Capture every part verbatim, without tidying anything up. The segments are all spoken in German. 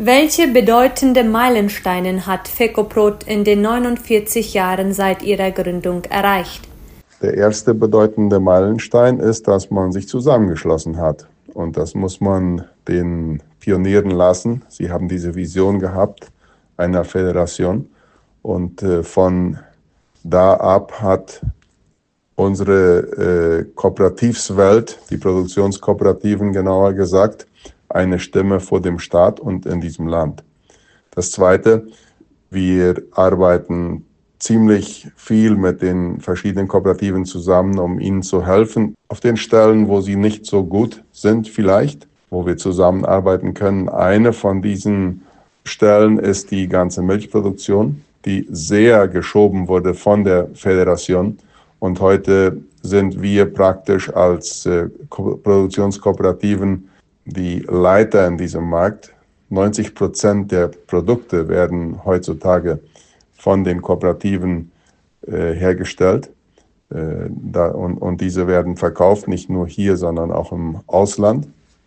Welche bedeutende Meilensteine hat Fecoprot in den neunundvierzig Jahren seit ihrer Gründung erreicht? Der erste bedeutende Meilenstein ist, dass man sich zusammengeschlossen hat. Und das muss man den Pionieren lassen. Sie haben diese Vision gehabt, einer Föderation. Und äh, von da ab hat unsere äh, Kooperativswelt, die Produktionskooperativen genauer gesagt, eine Stimme vor dem Staat und in diesem Land. Das Zweite, wir arbeiten ziemlich viel mit den verschiedenen Kooperativen zusammen, um ihnen zu helfen, auf den Stellen, wo sie nicht so gut sind vielleicht, wo wir zusammenarbeiten können. Eine von diesen Stellen ist die ganze Milchproduktion, die sehr geschoben wurde von der Föderation. Und heute sind wir praktisch als äh, Ko- Produktionskooperativen die Leiter in diesem Markt. neunzig Prozent der Produkte werden heutzutage von den Kooperativen äh, hergestellt. Äh, da, und, und diese werden verkauft, nicht nur hier, sondern auch im Ausland.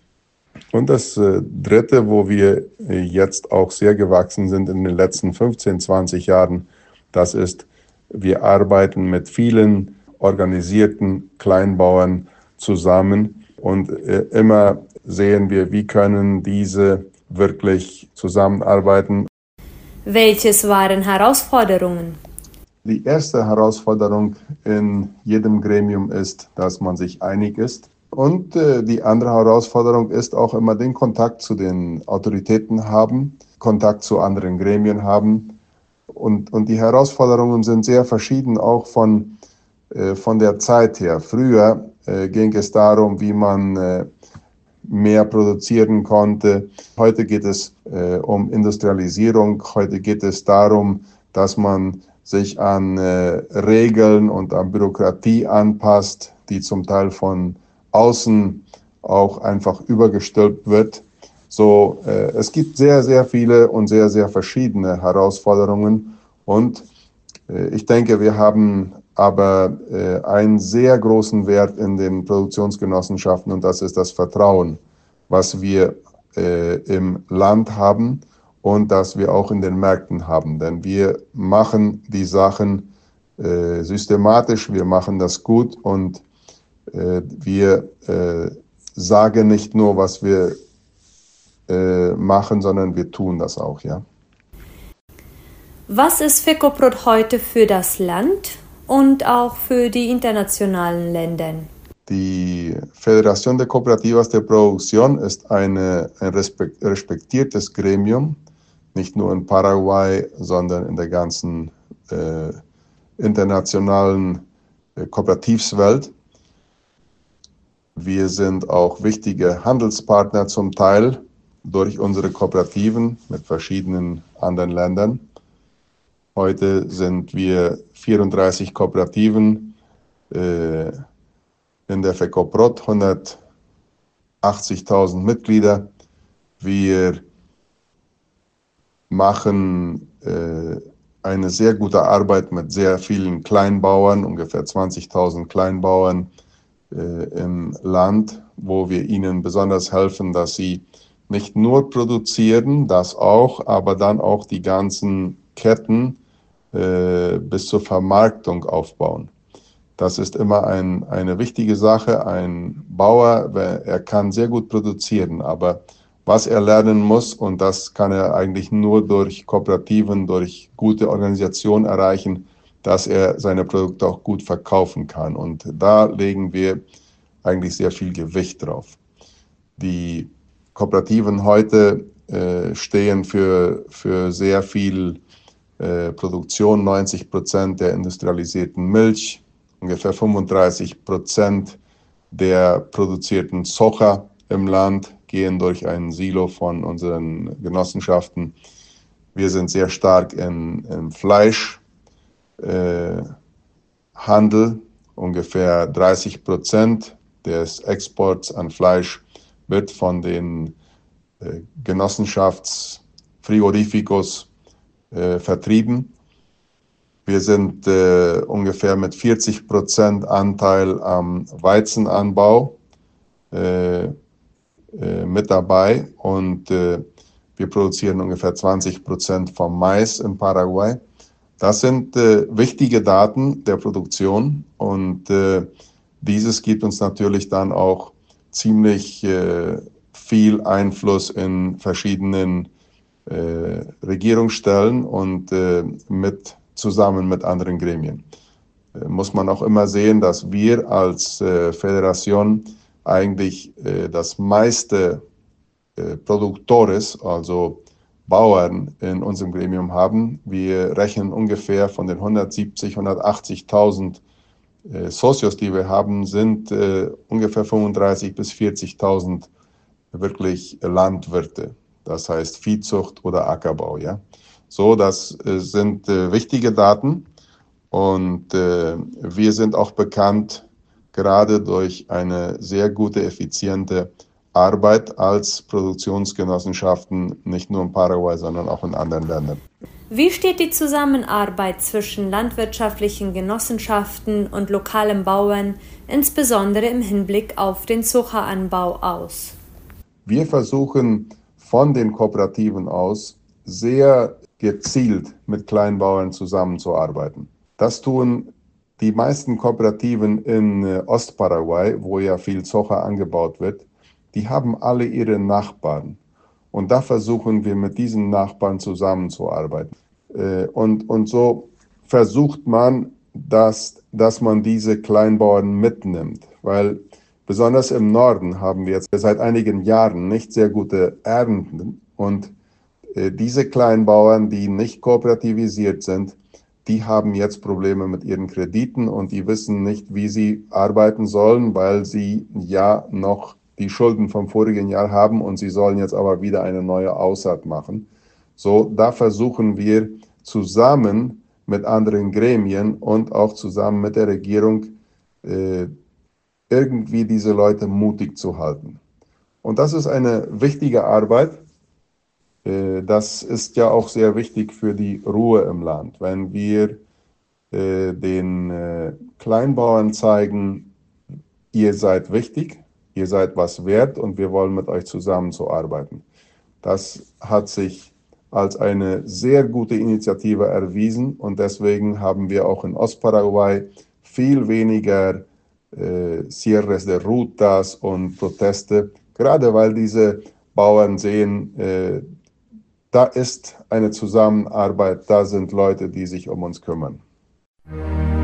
Und das äh, Dritte, wo wir äh, jetzt auch sehr gewachsen sind in den letzten fünfzehn, zwanzig Jahren, das ist, wir arbeiten mit vielen organisierten Kleinbauern zusammen und äh, immer sehen wir, wie können diese wirklich zusammenarbeiten. Welches waren Herausforderungen? Die erste Herausforderung in jedem Gremium ist, dass man sich einig ist. Und äh, die andere Herausforderung ist auch immer den Kontakt zu den Autoritäten haben, Kontakt zu anderen Gremien haben. Und, und die Herausforderungen sind sehr verschieden, auch von, äh, von der Zeit her. Früher äh, ging es darum, wie man äh, mehr produzieren konnte. Heute geht es äh, um Industrialisierung. Heute geht es darum, dass man sich an äh, Regeln und an Bürokratie anpasst, die zum Teil von außen auch einfach übergestülpt wird. So, äh, es gibt sehr, sehr viele und sehr, sehr verschiedene Herausforderungen. Und äh, ich denke, wir haben aber äh, einen sehr großen Wert in den Produktionsgenossenschaften, und das ist das Vertrauen, was wir äh, im Land haben und das wir auch in den Märkten haben. Denn wir machen die Sachen äh, systematisch, wir machen das gut und äh, wir äh, sagen nicht nur, was wir äh, machen, sondern wir tun das auch, ja. Was ist Fecoprot heute für das Land und auch für die internationalen Länder? Die Federación de Cooperativas de Producción ist eine, ein respektiertes Gremium, nicht nur in Paraguay, sondern in der ganzen äh, internationalen äh, Kooperativswelt. Wir sind auch wichtige Handelspartner zum Teil durch unsere Kooperativen mit verschiedenen anderen Ländern. Heute sind wir vierunddreißig Kooperativen äh, in der Fecoprot, hundertachtzigtausend Mitglieder. Wir machen äh, eine sehr gute Arbeit mit sehr vielen Kleinbauern, ungefähr zwanzigtausend Kleinbauern äh, im Land, wo wir ihnen besonders helfen, dass sie nicht nur produzieren, das auch, aber dann auch die ganzen Ketten äh, bis zur Vermarktung aufbauen. Das ist immer ein, eine wichtige Sache. Ein Bauer, er kann sehr gut produzieren, aber was er lernen muss, und das kann er eigentlich nur durch Kooperativen, durch gute Organisation erreichen, dass er seine Produkte auch gut verkaufen kann. Und da legen wir eigentlich sehr viel Gewicht drauf. Die Kooperativen heute äh, stehen für, für sehr viel äh, Produktion, neunzig Prozent der industrialisierten Milch, ungefähr fünfunddreißig Prozent der produzierten Soja im Land gehen durch ein Silo von unseren Genossenschaften. Wir sind sehr stark in, im Fleischhandel. Äh, ungefähr dreißig Prozent des Exports an Fleisch wird von den äh, Genossenschaftsfrigorificos äh, vertrieben. Wir sind äh, ungefähr mit vierzig Prozent Anteil am Weizenanbau äh, äh, mit dabei und äh, Wir produzieren ungefähr zwanzig Prozent vom Mais in Paraguay. Das sind äh, wichtige Daten der Produktion und äh, dieses gibt uns natürlich dann auch ziemlich äh, viel Einfluss in verschiedenen äh, Regierungsstellen und äh, mit, zusammen mit anderen Gremien. Äh, muss man auch immer sehen, dass wir als äh, Föderation eigentlich äh, das meiste äh, Produktores, also Bauern in unserem Gremium haben. Wir rechnen ungefähr von den hundertsiebzig, hundertachtzigtausend äh, Socios, die wir haben, sind äh, ungefähr fünfunddreißigtausend bis vierzigtausend wirklich Landwirte. Das heißt Viehzucht oder Ackerbau. Ja? So, das äh, sind äh, wichtige Daten und äh, wir sind auch bekannt gerade durch eine sehr gute, effiziente Arbeit als Produktionsgenossenschaften, nicht nur in Paraguay, sondern auch in anderen Ländern. Wie steht die Zusammenarbeit zwischen landwirtschaftlichen Genossenschaften und lokalen Bauern, insbesondere im Hinblick auf den Sojaanbau, aus? Wir versuchen von den Kooperativen aus sehr gezielt mit Kleinbauern zusammenzuarbeiten. Das tun die meisten Kooperativen in Ostparaguay, wo ja viel Soja angebaut wird. Die haben alle ihre Nachbarn. Und da versuchen wir mit diesen Nachbarn zusammenzuarbeiten. Und, und so versucht man, dass, dass man diese Kleinbauern mitnimmt. Weil besonders im Norden haben wir jetzt seit einigen Jahren nicht sehr gute Ernten. Und diese Kleinbauern, die nicht kooperativisiert sind, die haben jetzt Probleme mit ihren Krediten und die wissen nicht, wie sie arbeiten sollen, weil sie ja noch die Schulden vom vorigen Jahr haben und sie sollen jetzt aber wieder eine neue Aussaat machen. So, da versuchen wir zusammen mit anderen Gremien und auch zusammen mit der Regierung äh, irgendwie diese Leute mutig zu halten. Und das ist eine wichtige Arbeit. Äh, das ist ja auch sehr wichtig für die Ruhe im Land. Wenn wir äh, den äh, Kleinbauern zeigen, ihr seid wichtig, ihr seid was wert und wir wollen mit euch zusammenzuarbeiten. Das hat sich als eine sehr gute Initiative erwiesen und deswegen haben wir auch in Ostparaguay viel weniger äh, Cierres de Rutas und Proteste, gerade weil diese Bauern sehen, äh, da ist eine Zusammenarbeit, da sind Leute, die sich um uns kümmern.